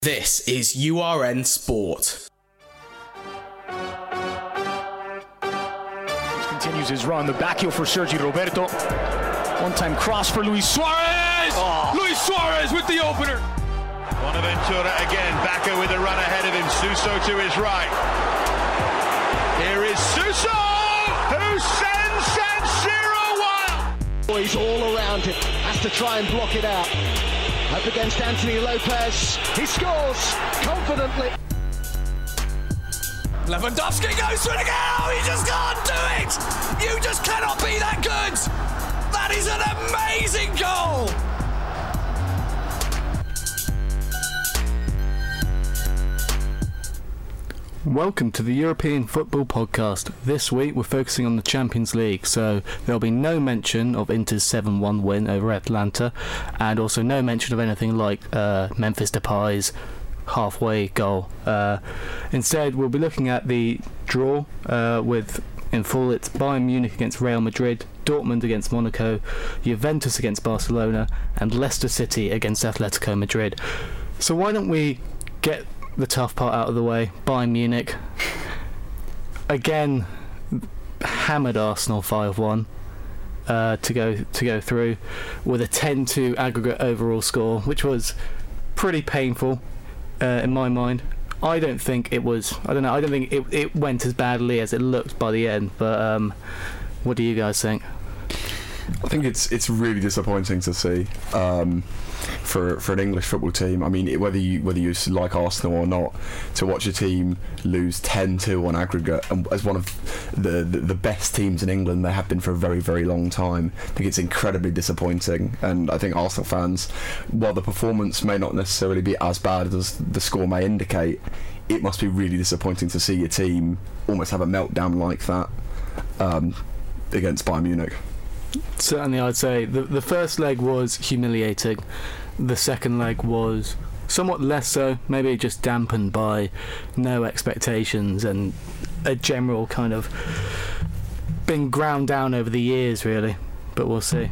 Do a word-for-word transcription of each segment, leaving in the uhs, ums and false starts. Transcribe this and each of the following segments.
This is U R N Sport. He continues his run, the back heel for Sergi Roberto. One-time cross for Luis Suarez! Oh. Luis Suarez with the opener! Bonaventura again, Bakker with a run ahead of him, Suso to his right. Here is Suso, who sends San Siro wild! Boys all around him, has to try and block it out. Up against Anthony Lopez, he scores confidently. Lewandowski goes for it again, oh, he just can't do it! You just cannot be that good! That is an amazing goal! Welcome to the European Football Podcast. This week we're focusing on the Champions League, so there'll be no mention of Inter's seven one win over Atalanta, and also no mention of anything like uh, Memphis Depay's halfway goal. Uh, instead, we'll be looking at the draw uh, with, in full, it's Bayern Munich against Real Madrid, Dortmund against Monaco, Juventus against Barcelona, and Leicester City against Atletico Madrid. So why don't we get the tough part out of the way? Bayern Munich again hammered Arsenal five one uh, to go to go through with a ten two aggregate overall score, which was pretty painful uh, in my mind. I don't think it was I don't know I don't think it, it went as badly as it looked by the end, but um, what do you guys think? I think it's it's really disappointing to see um, for for an English football team. I mean, it, whether you whether you like Arsenal or not, to watch a team lose ten two on aggregate, and as one of the, the the best teams in England they have been for a very very long time, I think it's incredibly disappointing. And I think Arsenal fans, while the performance may not necessarily be as bad as the score may indicate, it must be really disappointing to see your team almost have a meltdown like that um, against Bayern Munich. Certainly, I'd say the the first leg was humiliating. The second leg was somewhat less so, maybe just dampened by no expectations and a general kind of being ground down over the years, really. But we'll see.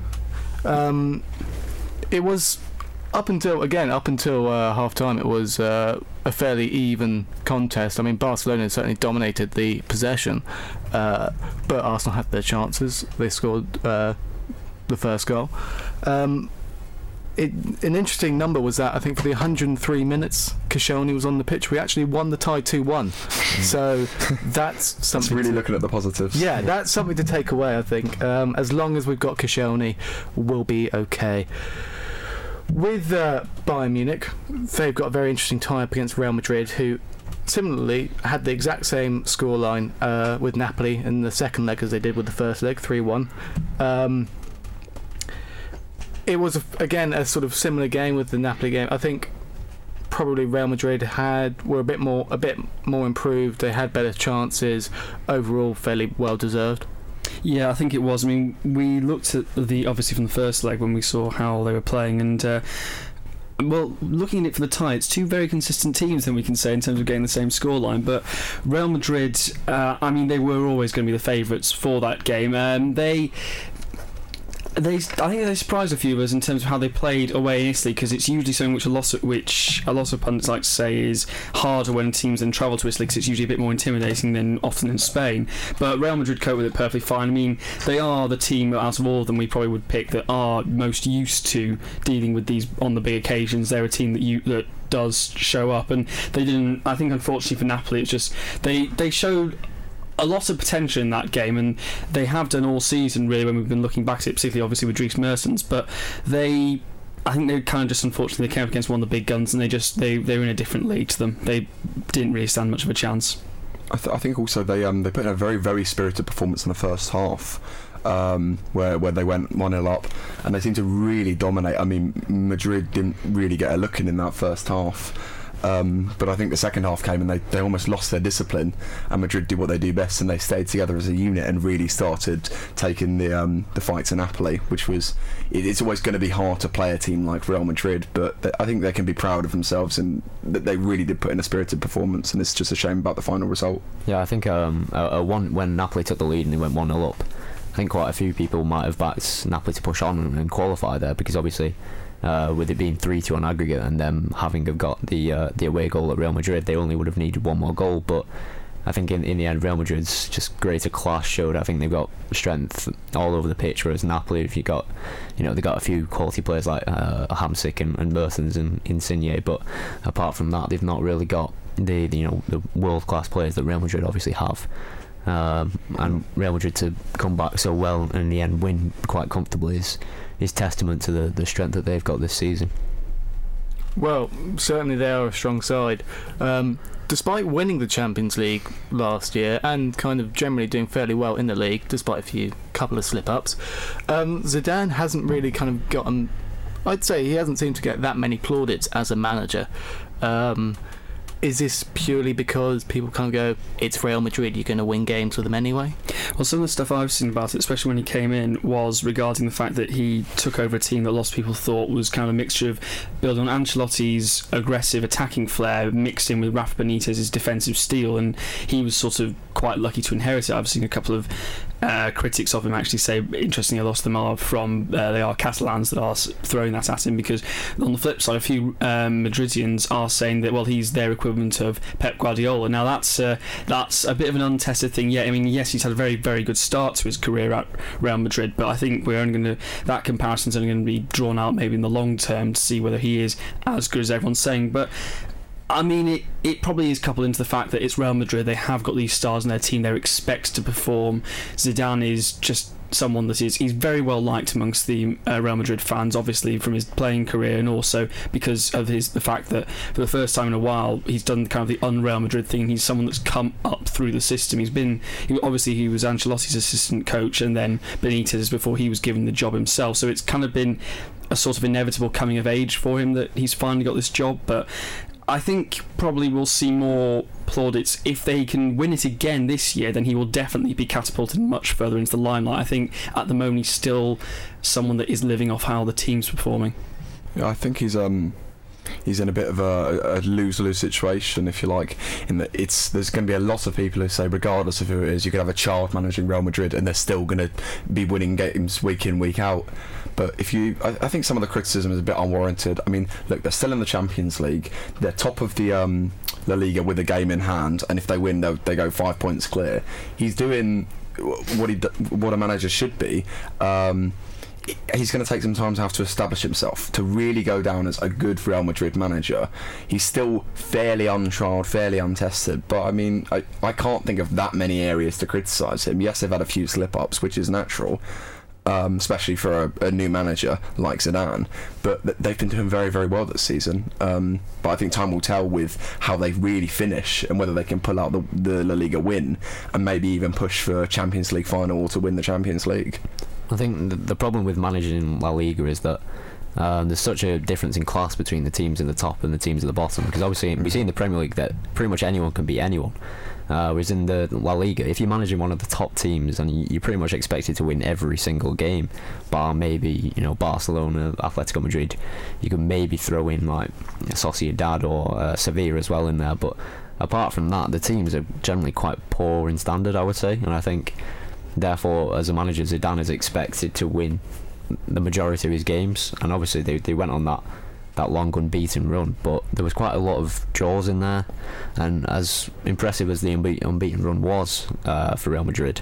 Um, it was up until again up until uh, half time. It was uh, a fairly even contest. I mean, Barcelona certainly dominated the possession, uh, but Arsenal had their chances. They scored uh, the first goal. Um, it, an interesting number was that I think for the one hundred three minutes Koscielny was on the pitch, we actually won the tie two one. So that's something. That's really to, looking at the positives. Yeah, that's something to take away. I think um, as long as we've got Koscielny, we'll be okay. With uh, Bayern Munich, they've got a very interesting tie-up against Real Madrid, who similarly had the exact same scoreline uh, with Napoli in the second leg as they did with the first leg, three one. Um, it was, a, again, a sort of similar game with the Napoli game. I think probably Real Madrid had were a bit more a bit more improved. They had better chances. Overall, fairly well deserved. Yeah, I think it was. I mean, we looked at the obviously from the first leg when we saw how they were playing, and uh, well, looking at it for the tie, it's two very consistent teams, then we can say, in terms of getting the same scoreline. But Real Madrid, uh, I mean, they were always going to be the favourites for that game. Um, they. They, I think they surprised a few of us in terms of how they played away in Italy, because it's usually something which a lot of, which a lot of pundits like to say is harder when teams then travel to Italy, because it's usually a bit more intimidating than often in Spain. But Real Madrid cope with it perfectly fine. I mean, they are the team out of all of them we probably would pick that are most used to dealing with these on the big occasions. They're a team that you that does show up, and they didn't. I think unfortunately for Napoli, it's just they they showed a lot of potential in that game, and they have done all season really when we've been looking back at it, particularly obviously with Dries Mertens. But they, I think they kind of just unfortunately they came up against one of the big guns, and they just they they were in a different league to them. They didn't really stand much of a chance. I, th- I think also they um they put in a very very spirited performance in the first half. Um, where where they went one nil up, and they seemed to really dominate. I mean, Madrid didn't really get a look in in that first half. Um, but I think the second half came and they, they almost lost their discipline, and Madrid did what they do best, and they stayed together as a unit and really started taking the um, the fight to Napoli, which was it, it's always going to be hard to play a team like Real Madrid, but they, I think they can be proud of themselves and that they really did put in a spirited performance, and it's just a shame about the final result. Yeah, I think um, a, a one when Napoli took the lead and they went one nil up, I think quite a few people might have backed Napoli to push on and qualify there, because obviously uh, with it being three two on aggregate and them having have got the uh, the away goal at Real Madrid, they only would have needed one more goal. But I think in, in the end, Real Madrid's just greater class showed. I think they've got strength all over the pitch, whereas Napoli, if you got, you know, they got a few quality players like uh, Hamsik and, and Mertens and Insigne, but apart from that, they've not really got the, the you know the world class players that Real Madrid obviously have. Um, and Real Madrid to come back so well and in the end win quite comfortably is is testament to the, the strength that they've got this season. Well, certainly they are a strong side. Um, despite winning the Champions League last year and kind of generally doing fairly well in the league, despite a few couple of slip-ups, um, Zidane hasn't really kind of gotten... I'd say he hasn't seemed to get that many plaudits as a manager. Um, is this purely because people kind of go, it's Real Madrid, you're going to win games with them anyway? Well, some of the stuff I've seen about it, especially when he came in, was regarding the fact that he took over a team that lots of people thought was kind of a mixture of building on Ancelotti's aggressive attacking flair mixed in with Rafa Benitez's defensive steel, and he was sort of quite lucky to inherit it. I've seen a couple of uh, critics of him actually say, interestingly, a lot of them are from uh, they are Catalans that are throwing that at him, because on the flip side, a few um, Madridians are saying that, well, he's their equivalent of Pep Guardiola. Now that's uh, that's a bit of an untested thing yet. I mean, yes, he's had a very very good start to his career at Real Madrid, but I think we're only going to that comparison's only going to be drawn out maybe in the long term to see whether he is as good as everyone's saying. But I mean, it, it probably is coupled into the fact that it's Real Madrid. They have got these stars in their team. They're expected to perform. Zidane is just someone that is he's very well liked amongst the uh, Real Madrid fans, obviously from his playing career, and also because of his the fact that for the first time in a while he's done kind of the un-Real Madrid thing. He's someone that's come up through the system. He's been he, obviously he was Ancelotti's assistant coach and then Benitez before he was given the job himself, so it's kind of been a sort of inevitable coming of age for him that he's finally got this job. But I think probably we'll see more plaudits if they can win it again this year. Then he will definitely be catapulted much further into the limelight. I think at the moment he's still someone that is living off how the team's performing. Yeah, I think he's um he's in a bit of a, a lose-lose situation, if you like, in that it's there's going to be a lot of people who say, regardless of who it is, you could have a child managing Real Madrid and they're still going to be winning games week in, week out. But if you, I, I think some of the criticism is a bit unwarranted. I mean, look, they're still in the Champions League. They're top of the um, La Liga with a game in hand, and if they win, they, they go five points clear. He's doing what he what a manager should be. Um, he's going to take some time to have to establish himself, to really go down as a good Real Madrid manager. He's still fairly untried, fairly untested, but I mean, I, I can't think of that many areas to criticise him. Yes, they've had a few slip-ups, which is natural, um, especially for a, a new manager like Zidane, but th- they've been doing very, very well this season. Um, but I think time will tell with how they really finish and whether they can pull out the, the La Liga win and maybe even push for a Champions League final or to win the Champions League. I think the, the problem with managing in La Liga is that um, there's such a difference in class between the teams in the top and the teams at the bottom, because obviously we see in the Premier League that pretty much anyone can beat anyone, uh, whereas in the La Liga, if you're managing one of the top teams and you, you're pretty much expected to win every single game, bar maybe, you know, Barcelona, Atletico Madrid, you could maybe throw in like Sociedad or uh, Sevilla as well in there, but apart from that, the teams are generally quite poor in standard, I would say, and I think therefore, as a manager, Zidane is expected to win the majority of his games, and obviously they they went on that, that long unbeaten run, but there was quite a lot of draws in there, and as impressive as the unbe- unbeaten run was uh, for Real Madrid,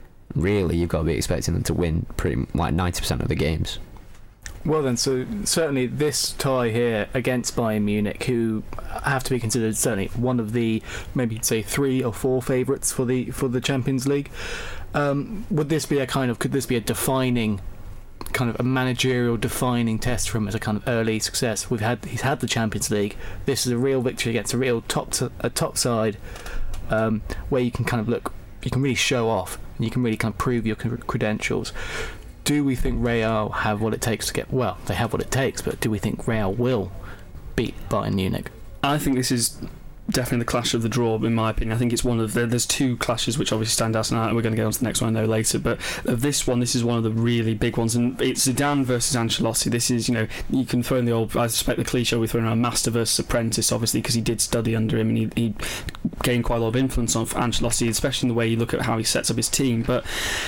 really you've got to be expecting them to win pretty like ninety percent of the games. Well then, so certainly this tie here against Bayern Munich, who have to be considered certainly one of the maybe you'd say three or four favourites for the for the Champions League. Um, would this be a kind of could this be a defining kind of a managerial defining test for him as a kind of early success? We've had he's had the Champions League. This is a real victory against a real top to, a top side, um, where you can kind of look, you can really show off and you can really kind of prove your credentials. Do we think Real have what it takes to get... Well, they have what it takes, but do we think Real will beat Bayern Munich? I think this is definitely the clash of the draw, in my opinion. I think it's one of the... There's two clashes which obviously stand out, and we're going to get on to the next one I know later, but of this one, this is one of the really big ones, and it's Zidane versus Ancelotti. This is, you know, you can throw in the old... I suspect the cliche we throw in around master versus apprentice, obviously, because he did study under him, and he, he gained quite a lot of influence on Ancelotti, especially in the way you look at how he sets up his team, but...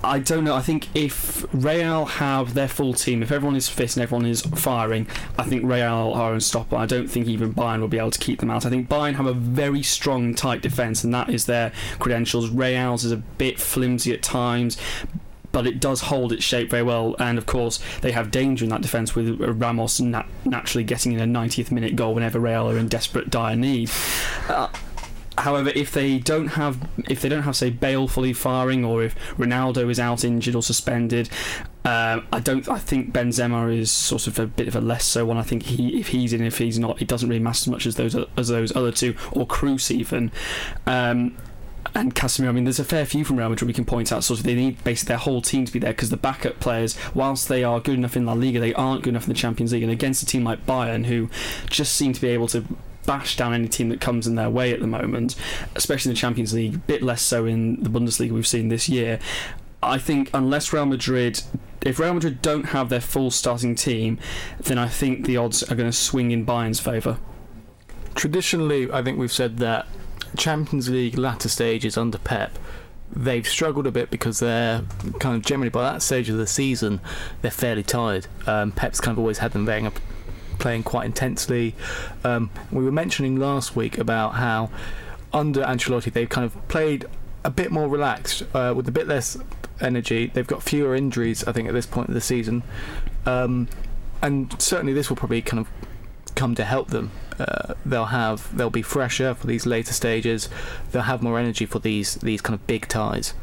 I don't know. I think if Real have their full team, if everyone is fit and everyone is firing, I think Real are unstoppable. I don't think even Bayern will be able to keep them out. I think Bayern have a very strong, tight defence, and that is their credentials. Real's is a bit flimsy at times, but it does hold its shape very well. And of course, they have danger in that defence, with Ramos nat- naturally getting in a ninetieth minute goal whenever Real are in desperate, dire need. Uh, However, if they don't have, if they don't have, say, Bale fully firing, or if Ronaldo is out injured or suspended, um, I don't. I think Benzema is sort of a bit of a less so one. I think he, if he's in, if he's not, it doesn't really matter as much as those as those other two, or Kroos even. Um, And Casemiro, I mean, there's a fair few from Real Madrid we can point out. Sort of, they need basically their whole team to be there, because the backup players, whilst they are good enough in La Liga, they aren't good enough in the Champions League. And against a team like Bayern, who just seem to be able to bash down any team that comes in their way at the moment, especially in the Champions League, a bit less so in the Bundesliga we've seen this year. I think unless Real Madrid, if Real Madrid don't have their full starting team, then I think the odds are going to swing in Bayern's favour. Traditionally, I think we've said that Champions League latter stages under Pep, they've struggled a bit because they're kind of generally by that stage of the season they're fairly tired. Um, Pep's kind of always had them playing, playing quite intensely. Um, we were mentioning last week about how under Ancelotti they've kind of played a bit more relaxed, uh, with a bit less energy. They've got fewer injuries, I think, at this point of the season, um, and certainly this will probably kind of come to help them. Uh, they'll have they'll be fresher for these later stages. They'll have more energy for these these kind of big ties.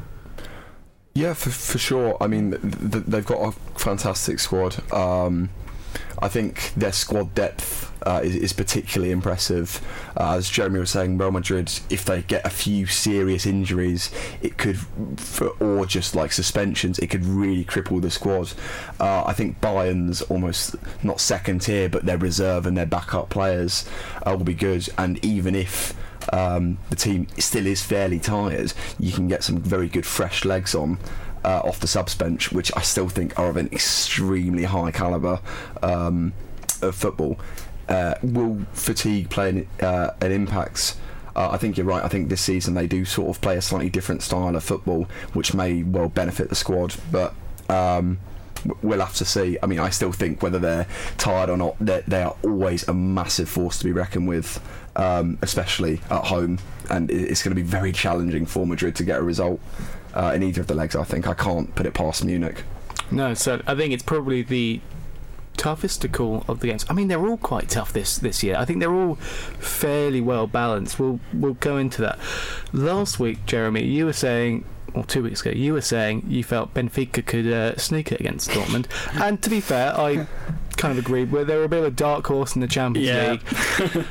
Yeah, for for sure. I mean, th- th- they've got a fantastic squad. Um, I think their squad depth uh, is, is particularly impressive. Uh, as Jeremy was saying, Real Madrid, if they get a few serious injuries, it could, for, or just like suspensions, it could really cripple the squad. Uh, I think Bayern's almost not second tier, but their reserve and their backup players uh, will be good. And even if um, the team still is fairly tired, you can get some very good fresh legs on. Uh, off the subs bench, which I still think are of an extremely high calibre um, of football. Uh, will fatigue play an, uh, an impact? Uh, I think you're right. I think this season they do sort of play a slightly different style of football, which may well benefit the squad, but um, we'll have to see. I mean, I still think whether they're tired or not, they are always a massive force to be reckoned with, um, especially at home, and it's going to be very challenging for Madrid to get a result Uh, in either of the legs. I think I can't put it past Munich. No, so I think it's probably the toughest to call of the games. I mean, they're all quite tough this this year. I think they're all fairly well balanced. We'll we'll go into that. Last week, Jeremy, you were saying, or two weeks ago, you were saying you felt Benfica could uh, sneak it against Dortmund, and to be fair, I kind of agreed. Where they were a bit of a dark horse in the Champions yeah. League.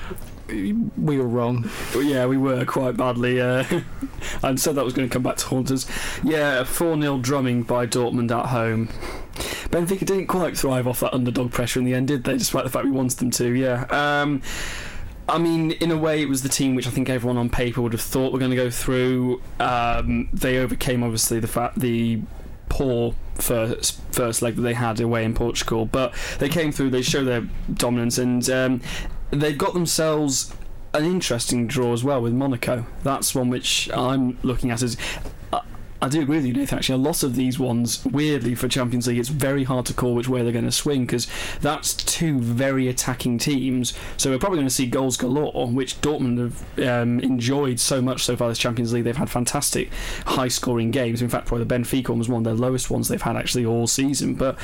We were wrong. Yeah, we were quite badly. Uh, I said that was going to come back to haunt us. Yeah, four nil drumming by Dortmund at home. Benfica didn't quite thrive off that underdog pressure in the end, did they? Despite the fact we wanted them to, yeah. Um, I mean, in a way, it was the team which I think everyone on paper would have thought were going to go through. Um, they overcame, obviously, the fact the poor first first leg that they had away in Portugal, but they came through. They showed their dominance, and um, they've got themselves an interesting draw as well with Monaco. That's one which I'm looking at as. I, I do agree with you, Nathan. Actually, a lot of these ones, weirdly for Champions League, it's very hard to call which way they're going to swing, because that's two very attacking teams. So we're probably going to see goals galore, which Dortmund have um, enjoyed so much so far this Champions League. They've had fantastic high-scoring games. In fact, probably the Benfica one was one of their lowest ones they've had actually all season. But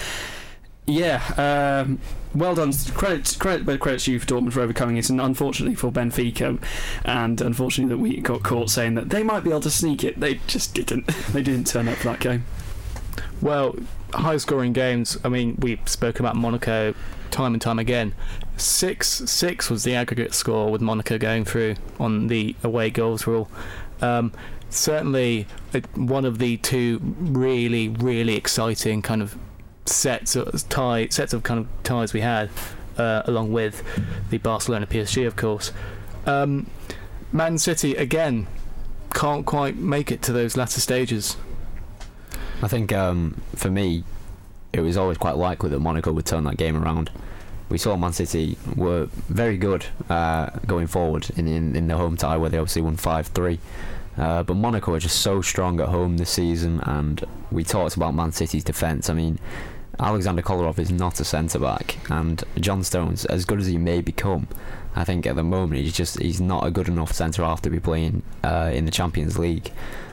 yeah, um, well done. Credit, credit, credit to you for Dortmund for overcoming it, and unfortunately for Benfica, and unfortunately that we got caught saying that they might be able to sneak it. They just didn't. They didn't turn up for that game. Well, high-scoring games. I mean, we spoke about Monaco time and time again. Six six was the aggregate score with Monaco going through on the away goals rule. Um, certainly, it, one of the two really, really exciting kind of sets of tie sets of kind of ties we had, uh, along with the Barcelona P S G, of course. Um, Man City again can't quite make it to those latter stages. I think um, for me, it was always quite likely that Monaco would turn that game around. We saw Man City were very good uh, going forward in, in in the home tie, where they obviously won five three. Uh, but Monaco are just so strong at home this season, and we talked about Man City's defence. I mean, Alexander Kolarov is not a centre-back, and John Stones, as good as he may become, I think at the moment he's just he's not a good enough centre-half to be playing uh, in the Champions League.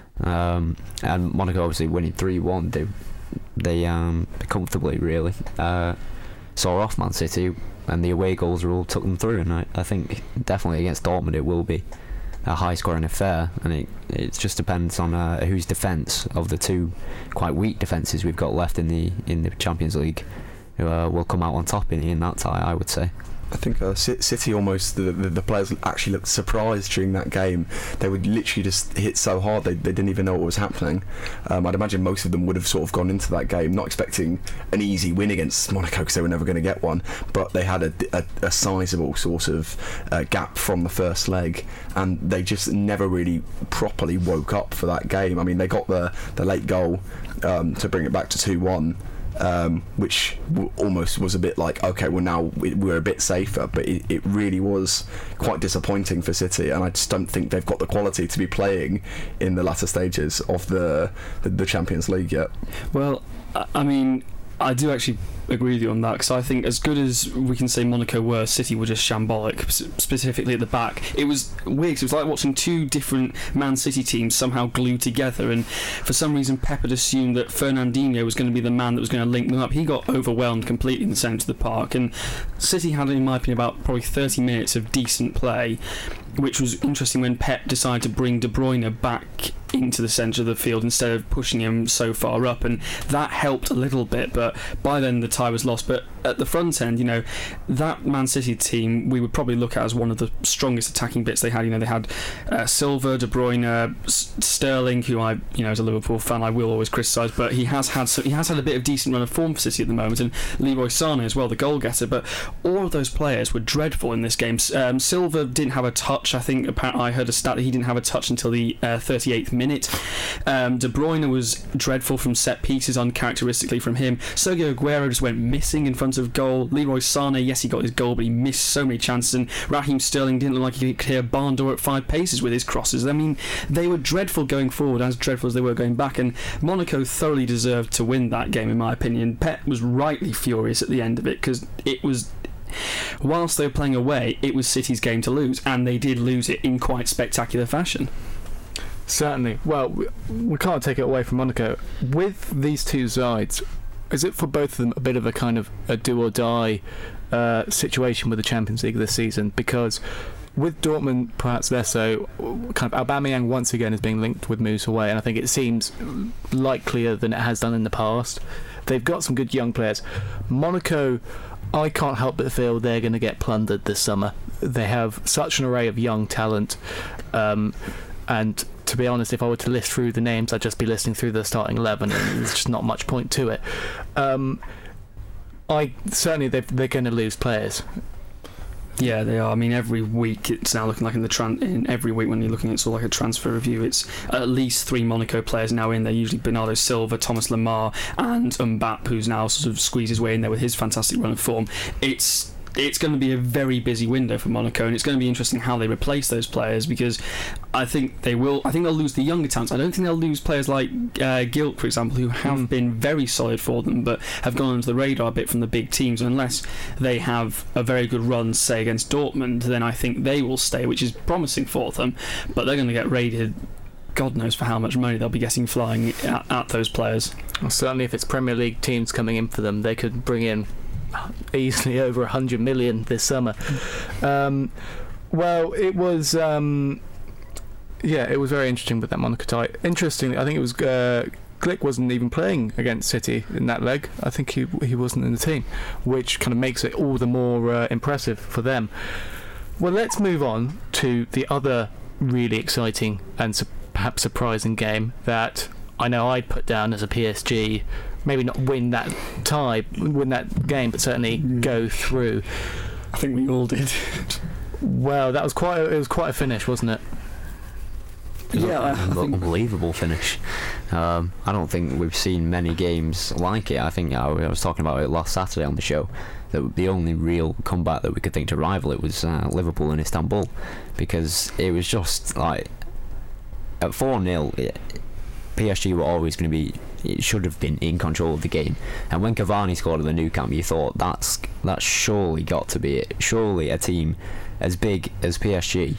Um, and Monaco obviously winning three one, they, they um, comfortably really uh, saw off Man City, and the away goals rule took them through, and I, I think definitely against Dortmund it will be a high-scoring affair, and it it just depends on uh, whose defence of the two quite weak defences we've got left in the in the Champions League who uh, will come out on top in, in that tie, I would say. I think uh, City almost, the, the the players actually looked surprised during that game. They would literally just hit so hard they, they didn't even know what was happening. Um, I'd imagine most of them would have sort of gone into that game not expecting an easy win against Monaco because they were never going to get one, but they had a, a, a sizeable sort of uh, gap from the first leg, and they just never really properly woke up for that game. I mean, they got the, the late goal um, to bring it back to two one. Um, which w- almost was a bit like, okay, well now we, we're a bit safer, but it, it really was quite disappointing for City, and I just don't think they've got the quality to be playing in the latter stages of the the, the Champions League yet. Well, I, I mean, I do actually agree with you on that, because I think as good as we can say Monaco were, City were just shambolic, specifically at the back. It was weird, 'cause it was like watching two different Man City teams somehow glued together, and for some reason Pep had assumed that Fernandinho was going to be the man that was going to link them up. He got overwhelmed completely in the centre of the park, and City had, in my opinion, about probably thirty minutes of decent play, which was interesting when Pep decided to bring De Bruyne back into the centre of the field instead of pushing him so far up, and that helped a little bit, but by then the tie was lost. But at the front end, you know, that Man City team we would probably look at as one of the strongest attacking bits they had. You know, they had uh, Silva, De Bruyne, S- Sterling, who I, you know, as a Liverpool fan I will always criticise, but he has had so, he has had a bit of decent run of form for City at the moment, and Leroy Sané as well, the goal getter. But all of those players were dreadful in this game. Um, Silva didn't have a touch. I think apparently I heard a stat that he didn't have a touch until the uh, thirty-eighth minute. Um, De Bruyne was dreadful from set pieces, uncharacteristically from him. Sergio Aguero just went missing in front of goal. Leroy Sané, yes, he got his goal, but he missed so many chances, and Raheem Sterling didn't look like he could hit a barn door at five paces with his crosses. I mean, they were dreadful going forward, as dreadful as they were going back, and Monaco thoroughly deserved to win that game, in my opinion. Pep was rightly furious at the end of it, because it was, whilst they were playing away, it was City's game to lose, and they did lose it in quite spectacular fashion. Certainly. Well, we, we can't take it away from Monaco. With these two sides, is it for both of them a bit of a kind of a do or die uh, situation with the Champions League this season? Because with Dortmund, perhaps less so, kind of Aubameyang once again is being linked with moves away, and I think it seems likelier than it has done in the past. They've got some good young players. Monaco, I can't help but feel they're going to get plundered this summer. They have such an array of young talent, um, and to be honest, if I were to list through the names, I'd just be listing through the starting eleven, and there's just not much point to it. Um, I certainly they're, they're going to lose players. Yeah, they are. I mean, every week it's now looking like in the tran- in every week when you're looking at sort of like a transfer review, it's at least three Monaco players now in there. Usually Bernardo Silva, Thomas Lemar, and Mbappe, who's now sort of squeezed his way in there with his fantastic run of form. It's It's going to be a very busy window for Monaco, and it's going to be interesting how they replace those players, because I think they will. I think they'll lose the younger talents. I don't think they'll lose players like uh, Gilt, for example, who have mm. been very solid for them, but have gone under the radar a bit from the big teams. Unless they have a very good run, say against Dortmund, then I think they will stay, which is promising for them. But they're going to get raided. God knows for how much money they'll be getting flying at, at those players. Well, certainly, if it's Premier League teams coming in for them, they could bring in easily over a hundred million this summer. Um, well, it was, um, yeah, it was very interesting with that Monaco tie. Interestingly, I think it was uh, Glick wasn't even playing against City in that leg. I think he he wasn't in the team, which kind of makes it all the more uh, impressive for them. Well, let's move on to the other really exciting and su- perhaps surprising game that I know I'd put down as a P S G. Maybe not win that tie, win that game, but certainly mm. go through. I think we all did. Well, that was quite. A, it was quite a finish, wasn't it? It was yeah, an I think... unbelievable finish. Um, I don't think we've seen many games like it. I think I was talking about it last Saturday on the show. That the only real comeback that we could think to rival it was uh, Liverpool and Istanbul, because it was just like at four nil, P S G were always going to be. It should have been in control of the game, and when Cavani scored at the Nou Camp, you thought that's that's surely got to be it. Surely a team as big as P S G,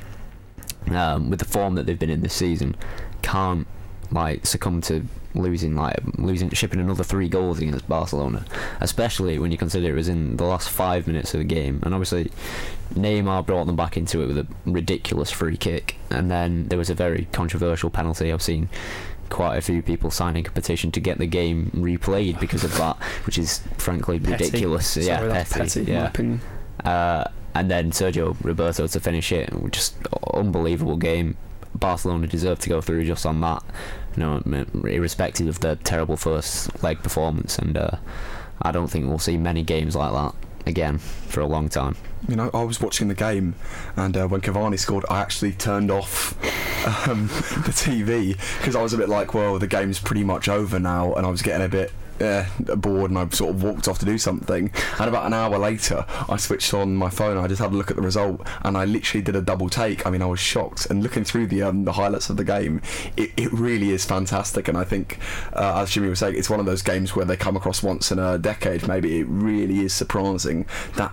um, with the form that they've been in this season, can't like succumb to losing like losing shipping another three goals against Barcelona, especially when you consider it was in the last five minutes of the game. And obviously Neymar brought them back into it with a ridiculous free kick, and then there was a very controversial penalty. I've seen quite a few people signing a petition to get the game replayed because of that, which is frankly petty. ridiculous. Sorry, yeah, that's petty, petty, in yeah. my opinion. Uh, and then Sergio Roberto to finish it, just unbelievable game. Barcelona deserved to go through just on that, you know, irrespective of their terrible first leg performance. And uh, I don't think we'll see many games like that again for a long time. You know, I was watching the game, and uh, when Cavani scored, I actually turned off um, the T V because I was a bit like, well, the game's pretty much over now, and I was getting a bit uh, bored, and I sort of walked off to do something. And about an hour later, I switched on my phone. I just had a look at the result, and I literally did a double take. I mean, I was shocked. And looking through the um, the highlights of the game, it, it really is fantastic. And I think, uh, as Jimmy was saying, it's one of those games where they come across once in a decade. Maybe it really is surprising that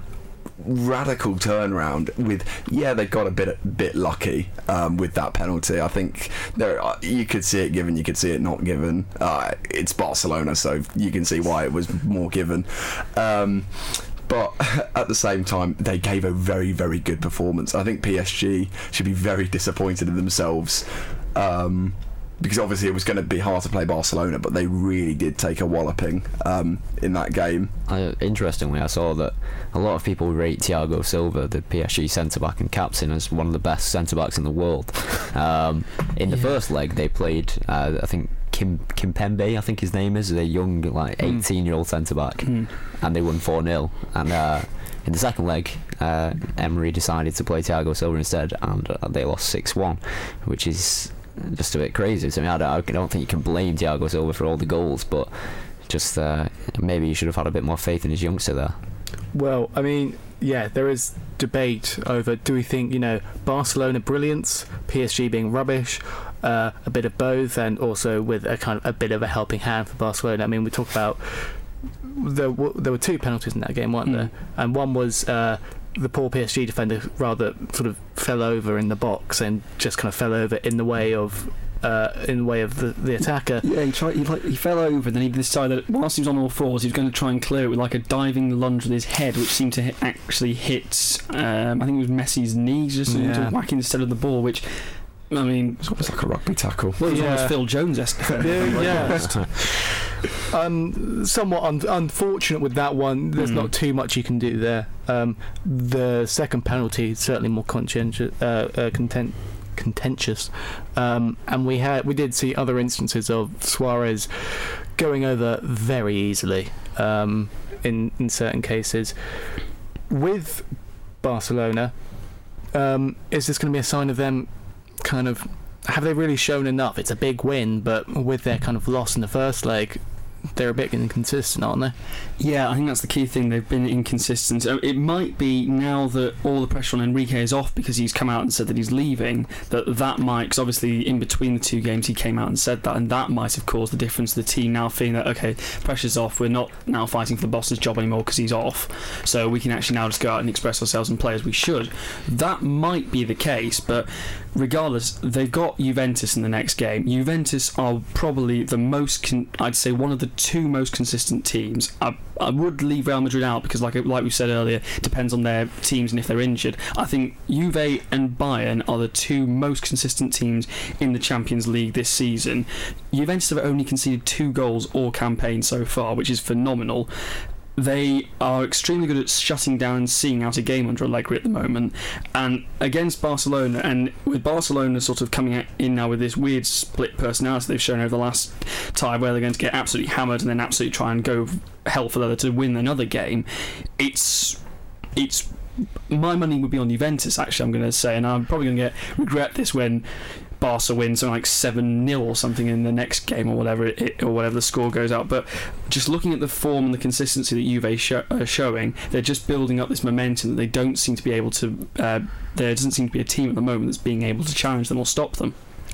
radical turnaround. With yeah, they got a bit bit lucky um, with that penalty. I think there uh, you could see it given, you could see it not given. Uh, it's Barcelona, so you can see why it was more given. Um, but at the same time, they gave a very, very good performance. I think P S G should be very disappointed in themselves. Um, because obviously it was going to be hard to play Barcelona, but they really did take a walloping um, in that game. Uh, interestingly, I saw that a lot of people rate Thiago Silva, the P S G centre-back and captain, as one of the best centre-backs in the world. Um, in the yeah. first leg, they played, uh, I think, Kim Kimpembe, I think his name is, a young, like, eighteen-year-old centre-back, mm. and they won four nil. And uh, in the second leg, uh, Emery decided to play Thiago Silva instead, and uh, they lost six one, which is just a bit crazy. So I mean, I don't, I don't think you can blame Thiago Silva for all the goals, but just uh, maybe you should have had a bit more faith in his youngster there. Well, I mean, yeah, there is debate over, do we think, you know, Barcelona brilliance, P S G being rubbish, uh, a bit of both, and also with a kind of a bit of a helping hand for Barcelona. I mean, we talk about there were, there were two penalties in that game, weren't mm. there? And one was uh, the poor P S G defender rather sort of fell over in the box and just kind of fell over in the way of uh, in the way of the, the attacker. Yeah, he tried. He, like, he fell over, and then he decided that whilst he was on all fours, he was going to try and clear it with like a diving lunge with his head, which seemed to hit, actually hit. Um, I think it was Messi's knees, just yeah. to whack instead of the ball, which. I mean, it's almost like a rugby tackle. Well, it was yeah. almost Phil Jones-esque. yeah, yeah. um, somewhat un- unfortunate with that one. There's mm. not too much you can do there. Um, the second penalty is certainly more conscientious, uh, uh, content- contentious, um, and we had we did see other instances of Suarez going over very easily um, in in certain cases. With Barcelona, um, is this going to be a sign of them? Kind of, have they really shown enough? It's a big win, but with their kind of loss in the first leg, they're a bit inconsistent, aren't they? Yeah, I think that's the key thing. They've been inconsistent. It might be now that all the pressure on Enrique is off because he's come out and said that he's leaving, that that might, because obviously in between the two games he came out and said that, and that might have caused the difference. The team now feeling that, okay, pressure's off, we're not now fighting for the boss's job anymore because he's off, so we can actually now just go out and express ourselves and play as we should. That might be the case, but regardless, they've got Juventus in the next game. Juventus are probably the most, con- I'd say one of the two most consistent teams. I, I would leave Real Madrid out because, like like we said earlier, depends on their teams and if they're injured. I think Juve and Bayern are the two most consistent teams in the Champions League this season. Juventus have only conceded two goals all campaign so far, which is phenomenal. They are extremely good at shutting down and seeing out a game under Allegri at the moment, and against Barcelona, and with Barcelona sort of coming in now with this weird split personality they've shown over the last time, where they're going to get absolutely hammered and then absolutely try and go hell for leather to win another game. It's it's my money would be on Juventus, actually, I'm going to say, and I'm probably going to get regret this when Barca wins something like seven nil or something in the next game, or whatever it, or whatever the score goes out. But just looking at the form and the consistency that Juve show, are showing, they're just building up this momentum that they don't seem to be able to. Uh, there doesn't seem to be a team at the moment that's being able to challenge them or stop them.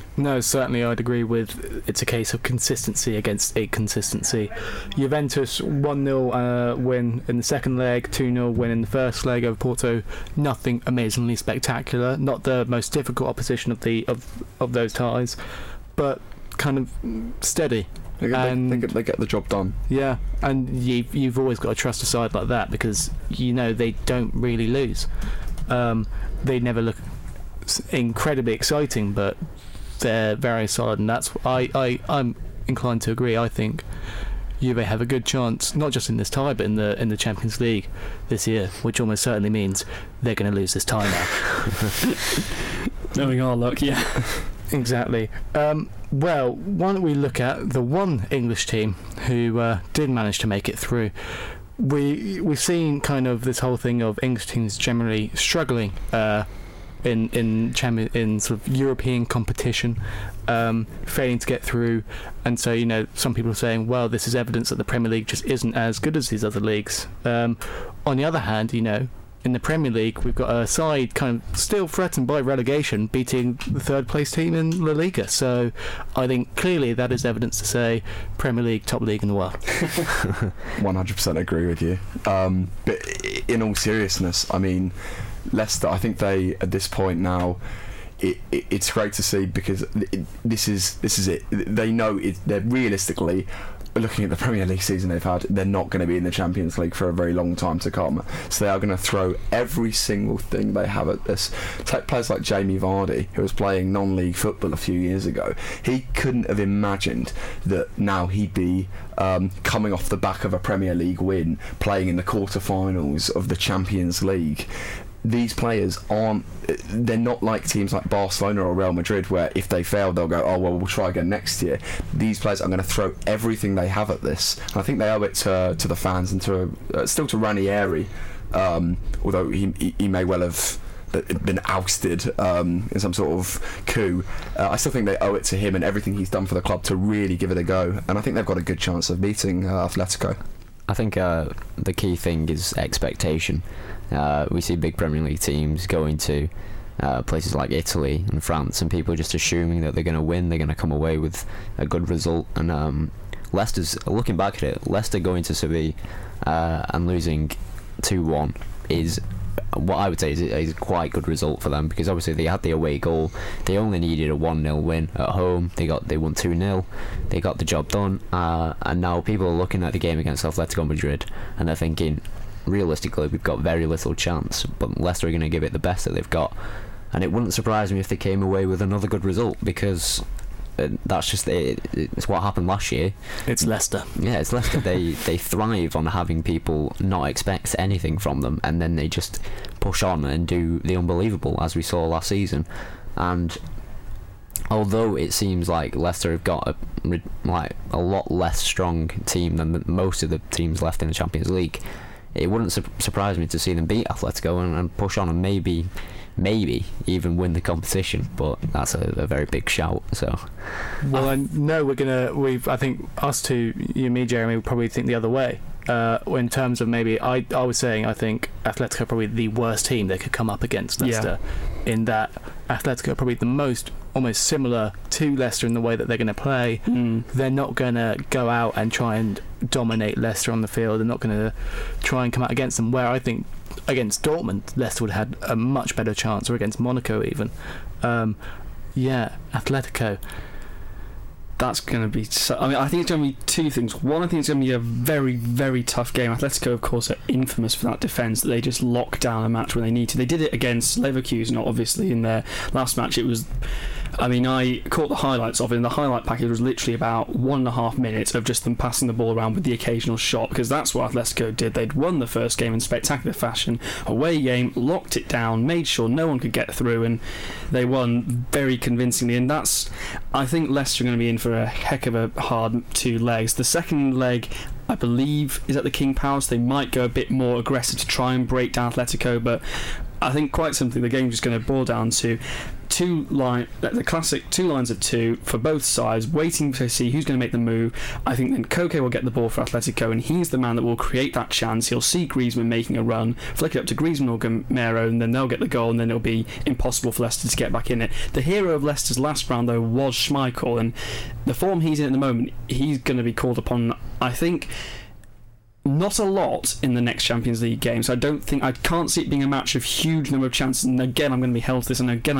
No, certainly I'd agree with it's a case of consistency against inconsistency. Juventus one nil uh, win in the second leg, two nil win in the first leg over Porto. Nothing amazingly spectacular, not the most difficult opposition of the of, of those ties, but kind of steady. They get, and they, they, get, they get the job done. Yeah, and you, you've always got to trust a side like that because you know they don't really lose. Um, they never look incredibly exciting, but they're very solid, and that's I, I I'm inclined to agree. I think Juve have a good chance, not just in this tie, but in the in the Champions League this year, which almost certainly means they're going to lose this tie now. Knowing our luck, yeah. Exactly. Um, well, why don't we look at the one English team who uh, did manage to make it through? We we've seen kind of this whole thing of English teams generally struggling. Uh, in in champion, in sort of European competition, um, failing to get through, and so you know some people are saying, well, this is evidence that the Premier League just isn't as good as these other leagues. Um, on the other hand, you know, in the Premier League we've got a side kind of still threatened by relegation, beating the third place team in La Liga. So I think clearly that is evidence to say Premier League top league in the world. one hundred percent agree with you. Um, but in all seriousness, I mean, Leicester, I think they at this point now, it, it, it's great to see because it, this is this is it. They know it. They're realistically looking at the Premier League season they've had. They're not going to be in the Champions League for a very long time to come. So they are going to throw every single thing they have at this. Take players like Jamie Vardy, who was playing non-league football a few years ago. He couldn't have imagined that now he'd be um, coming off the back of a Premier League win, playing in the quarter-finals of the Champions League. These players aren't, they're not like teams like Barcelona or Real Madrid where if they fail they'll go, oh well, we'll try again next year. These players are going to throw everything they have at this, and I think they owe it to, to the fans and to uh, still to Ranieri, um, although he, he, he may well have been ousted um, in some sort of coup. uh, I still think they owe it to him and everything he's done for the club to really give it a go, and I think they've got a good chance of beating uh, Atletico. I think uh, the key thing is expectation. Uh, we see big Premier League teams going to uh, places like Italy and France, and people just assuming that they're going to win, they're going to come away with a good result. And um, Leicester's, looking back at it, Leicester going to Seville uh, and losing two one is what I would say is, is a quite good result for them, because obviously they had the away goal. They only needed a one nil win at home. They got they won two nil. They got the job done. Uh, and now people are looking at the game against Atletico Madrid and they're thinking, realistically, we've got very little chance, but Leicester are going to give it the best that they've got. And it wouldn't surprise me if they came away with another good result, because uh, that's just it, it's what happened last year. It's Leicester. Yeah, it's Leicester. they they thrive on having people not expect anything from them, and then they just push on and do the unbelievable, as we saw last season. And although it seems like Leicester have got a, like a lot less strong team than the, most of the teams left in the Champions League, it wouldn't su- surprise me to see them beat Atletico and, and push on and maybe maybe even win the competition, but that's a, a very big shout. So well, I know we're gonna we've I think us two, you and me, Jeremy, will probably think the other way. Uh, in terms of maybe I I was saying I think Atletico are probably the worst team they could come up against Leicester, yeah. In that Atletico are probably the most almost similar to Leicester in the way that they're going to play. Mm. They're not going to go out and try and dominate Leicester on the field. They're not going to try and come out against them, where I think against Dortmund Leicester would have had a much better chance, or against Monaco even. Um, yeah, Atletico. That's going to be so, I mean, I think it's going to be two things. One, I think it's going to be a very, very tough game. Atletico, of course, are infamous for that defence, that they just lock down a match when they need to. They did it against Leverkusen, obviously, in their last match. It was, I mean, I caught the highlights of it, and the highlight package was literally about one and a half minutes of just them passing the ball around with the occasional shot, because that's what Atletico did. They'd won the first game in spectacular fashion, away game, locked it down, made sure no one could get through, and they won very convincingly. And that's, I think Leicester are going to be in for a heck of a hard two legs. The second leg, I believe, is at the King Power, so they might go a bit more aggressive to try and break down Atletico, but I think quite simply the game's just going to boil down to two line, the classic two lines of two for both sides, waiting to see who's going to make the move. I think then Koke will get the ball for Atletico, and he's the man that will create that chance. He'll see Griezmann making a run, flick it up to Griezmann or Gamero, and then they'll get the goal, and then it'll be impossible for Leicester to get back in it. The hero of Leicester's last round, though, was Schmeichel, and the form he's in at the moment, he's going to be called upon, I think, not a lot in the next Champions League game. So I don't think, I can't see it being a match of huge number of chances. And again, I'm going to be held to this, and again,